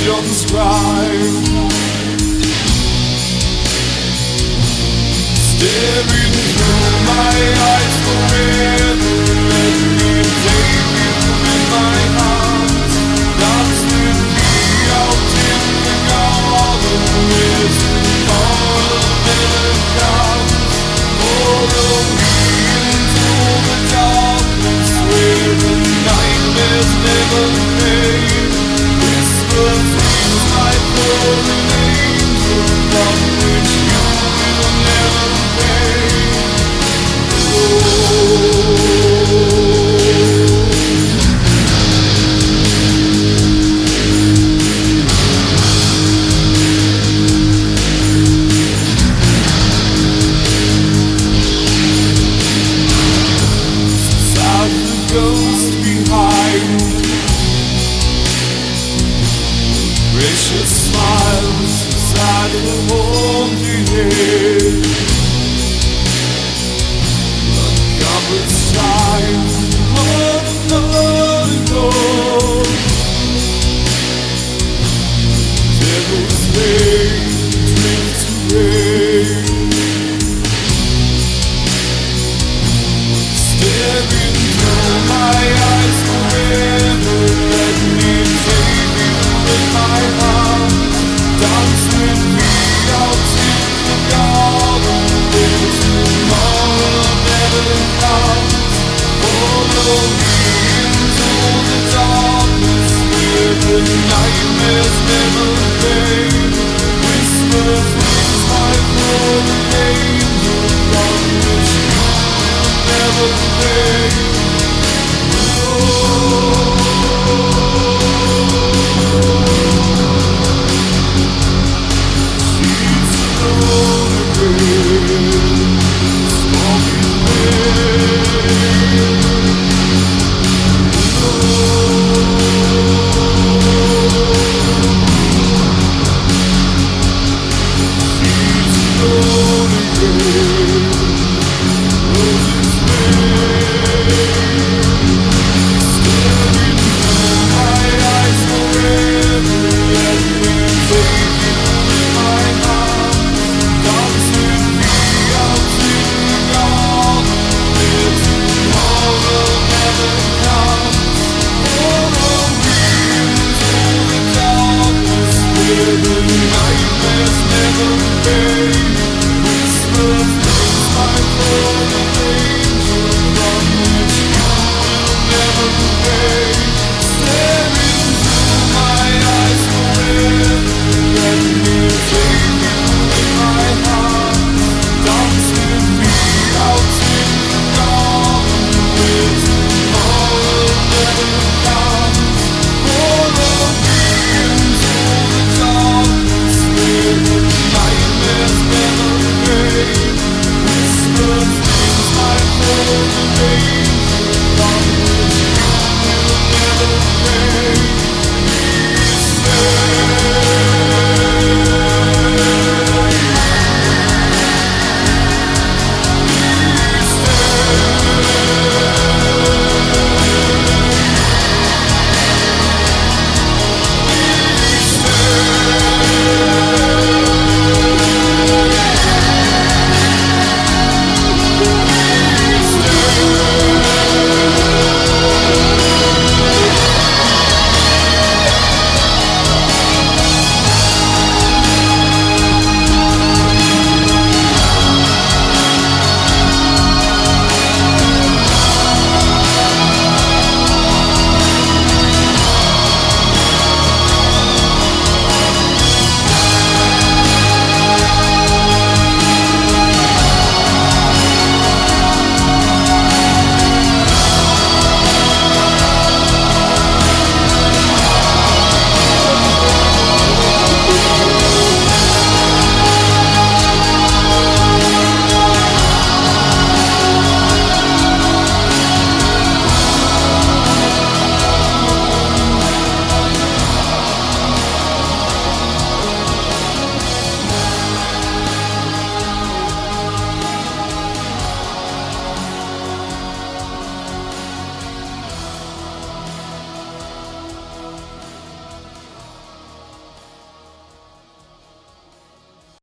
unscribed, staring through my eyes forever. Let me take you in my arms, dance with me out in the garden. With all never comes, follow me into the darkness where the nightmares never fade. Whisper things like fallen angel, from which you will never fade. Inside the ghost behind, precious smiles inside the haunted head. Countless times, on another goal. Devil's lane, drift away. Staring through my eyes forever. Let me take you in my arms, dance with me out in the garden. Where tomorrow never comes, follow me into the darkness where the nightmares never fade. Whisper things like fallen angel, from which you will never fade.